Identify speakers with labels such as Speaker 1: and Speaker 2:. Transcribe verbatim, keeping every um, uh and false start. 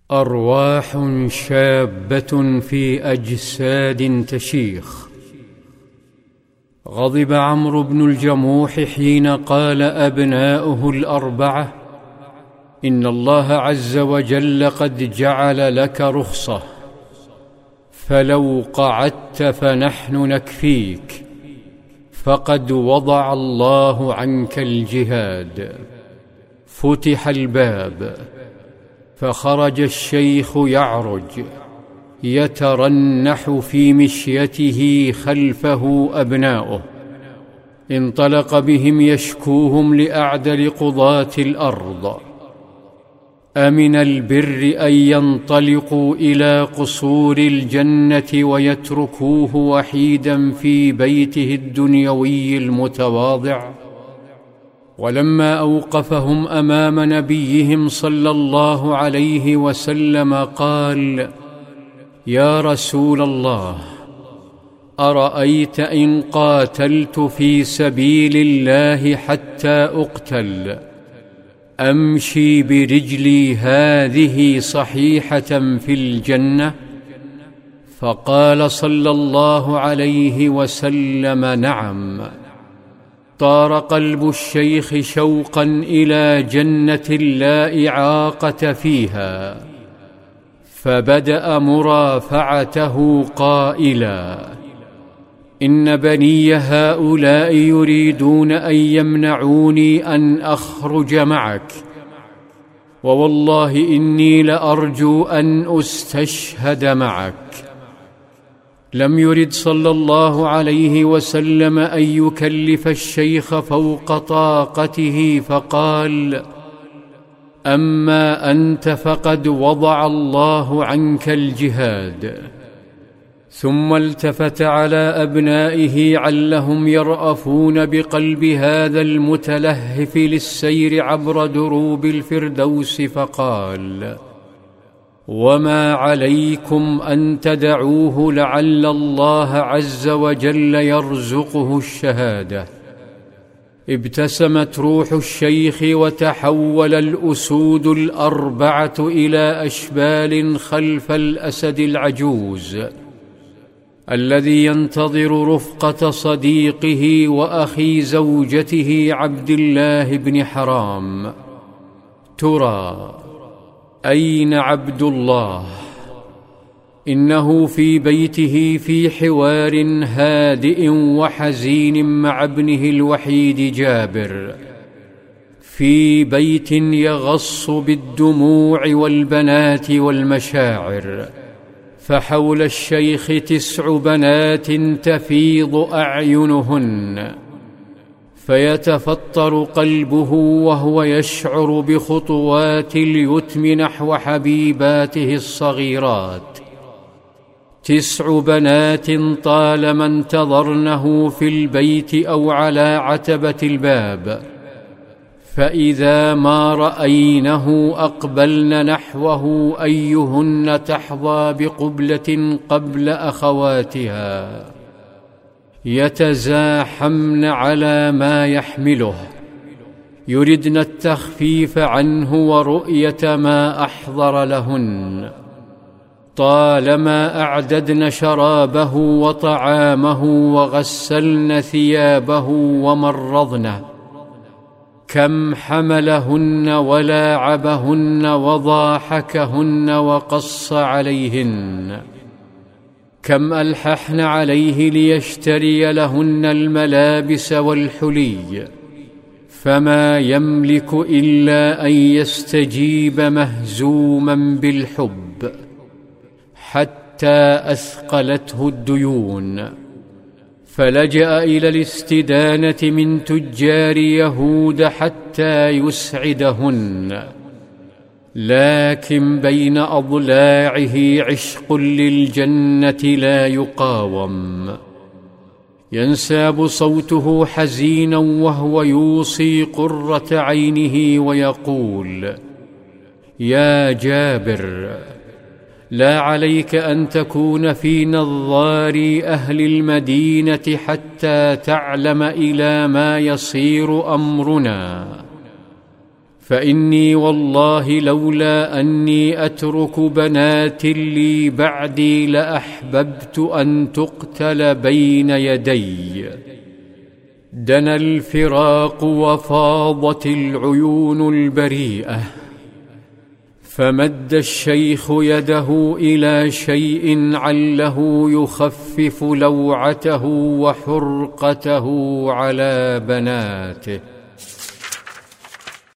Speaker 1: أرواح شابة في أجساد تشيخ. غضب عمرو بن الجموح حين قال أبناؤه الأربعة: إن الله عز وجل قد جعل لك رخصة، فلو قعدت فنحن نكفيك، فقد وضع الله عنك الجهاد. فتح الباب، فخرج الشيخ يعرج يترنح في مشيته، خلفه أبناؤه. انطلق بهم يشكوهم لأعدل قضاة الأرض. أمن البر أن ينطلقوا إلى قصور الجنة ويتركوه وحيدا في بيته الدنيوي المتواضع؟ ولما أوقفهم أمام نبيهم صلى الله عليه وسلم قال: يا رسول الله، أرأيت إن قاتلت في سبيل الله حتى أقتل، أمشي برجلي هذه صحيحة في الجنة؟ فقال صلى الله عليه وسلم: نعم. طار قلب الشيخ شوقا إلى جنة لا إعاقة فيها، فبدأ مرافعته قائلا: إن بني هؤلاء يريدون أن يمنعوني أن أخرج معك، ووالله إني لأرجو أن أستشهد معك. لم يرد صلى الله عليه وسلم أن يكلف الشيخ فوق طاقته، فقال: أما أنت فقد وضع الله عنك الجهاد. ثم التفت على أبنائه علهم يرأفون بقلب هذا المتلهف للسير عبر دروب الفردوس، فقال: وما عليكم أن تدعوه لعل الله عز وجل يرزقه الشهادة. ابتسمت روح الشيخ وتحول الأسود الأربعة إلى أشبال خلف الأسد العجوز الذي ينتظر رفقة صديقه وأخي زوجته عبد الله بن حرام. ترى أين عبد الله؟ إنه في بيته في حوار هادئ وحزين مع ابنه الوحيد جابر، في بيت يغص بالدموع والبنات والمشاعر. فحول الشيخ تسع بنات تفيض أعينهن، فيتفطر قلبه وهو يشعر بخطوات اليتم نحو حبيباته الصغيرات. تسع بنات طالما انتظرنه في البيت أو على عتبة الباب، فإذا ما رأينه أقبلن نحوه، أيهن تحظى بقبلة قبل أخواتها، يتزاحمن على ما يحمله، يردن التخفيف عنه ورؤية ما أحضر لهن. طالما أعددن شرابه وطعامه وغسلن ثيابه ومرضنه، كم حملهن ولاعبهن وضاحكهن وقص عليهن، كم ألححن عليه ليشتري لهن الملابس والحلي، فما يملك إلا أن يستجيب مهزوما بالحب، حتى أثقلته الديون، فلجأ إلى الاستدانة من تجار يهود حتى يسعدهن. لكن بين أضلاعه عشق للجنة لا يقاوم. ينساب صوته حزينا وهو يوصي قرة عينه ويقول: يا جابر، لا عليك أن تكون في نظار أهل المدينة حتى تعلم إلى ما يصير أمرنا. فإني والله لولا أني أترك بنات لي بعدي لأحببت أن تقتل بين يدي. دنا الفراق وفاضت العيون البريئة، فمد الشيخ يده إلى شيء عله يخفف لوعته وحرقته على بناته.